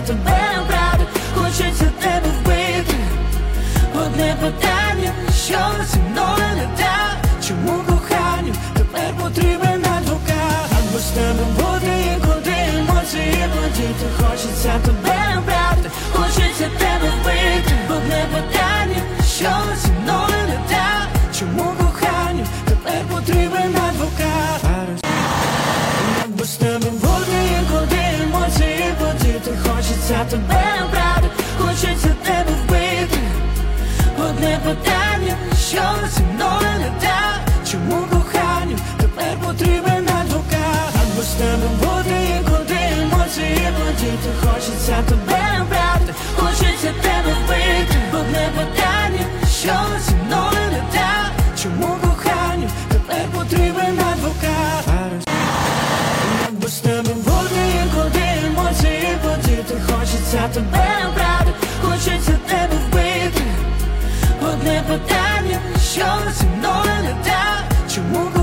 тебе обрати, хочеться тебе вбити. Одне питання, що зі мною не так? Чому коханню тепер потрібен адвокат? А без тебе бути і куди емоції подіти. Хочеться тебе обрати, хочеться тебе вбити. Одне питання, що зі мною не так? Чому коханню тепер потрібен адвокат? Без тебе бути і куди емоції подіти. Хочеться тебе обрати, хочеться тебе вбити. Одне питання, що зі мною не так? Чому коханню тепер потрібен адвокат? А без тебе бути і куди емоції подіти. Хочеться тебе обрати, хочеться тебе вбити. Одне питання, що зі мною не так? Чому коханню тепер потрібен адвокат? Без тебе бути і куди емоції подіти. Хочеться тебе обрати, хочеться тебе вбити. Одне питання, що зі мною не так? Чому